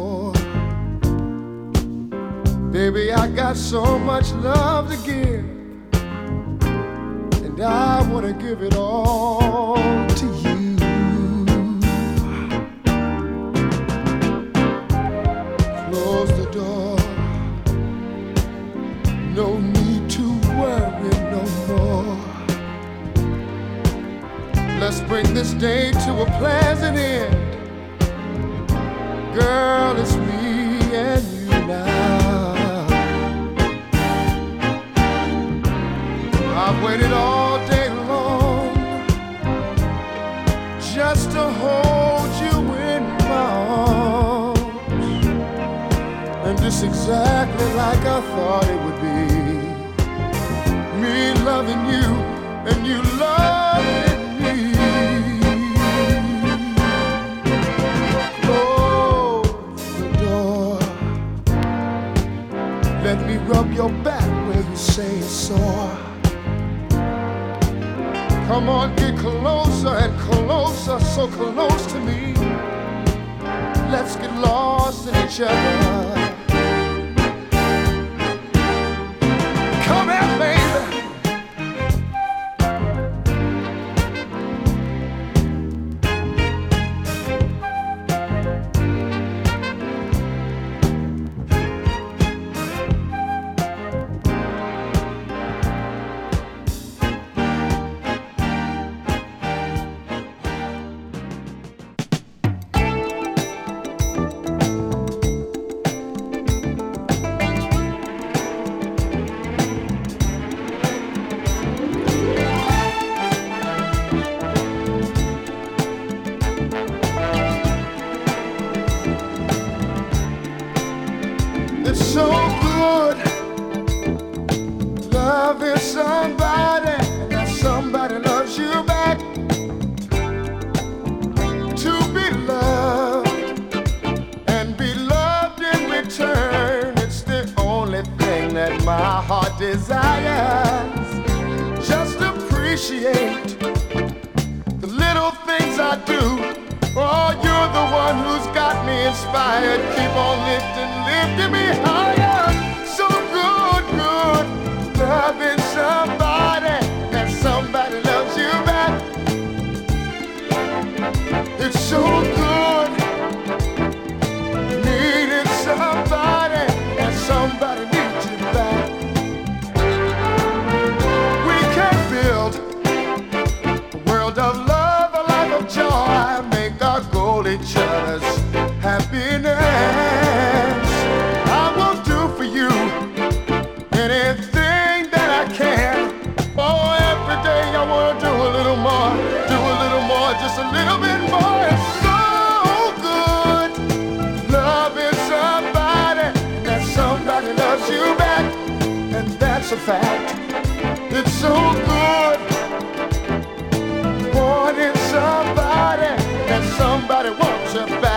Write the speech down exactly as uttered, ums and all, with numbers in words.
more. Baby, I got so much love to give, and I want to give it all to you. Close the door. No need to worry no more. Let's bring this day to a pleasant end. Girl, it's me and you now. I've waited all day long just to hold you in my arms, and just exactly like I thought it would be. Me loving you and you loving me. Close the door. Let me rub your back where you say it's sore. Come on, get closer and closer, so close to me. Let's get lost in each other. Come here, baby. It's so good loving somebody, and that somebody loves you back. To be loved and be loved in return, it's the only thing that my heart desires. Just appreciate the little things I do. Oh, you're the one who's got me inspired. Keep on lifting, lifting me higher. So good, good, loving somebody, and somebody loves you back. It's so good, needing somebody, and somebody needs you back. We can build a world of love, a life of joy, make our goal each other's happiness. I will do for you anything that I can. Oh, every day I want to do a little more, do a little more, just a little bit more. It's so good loving somebody, that somebody loves you back, and that's a fact. It's so good wanting somebody, that somebody wants you back.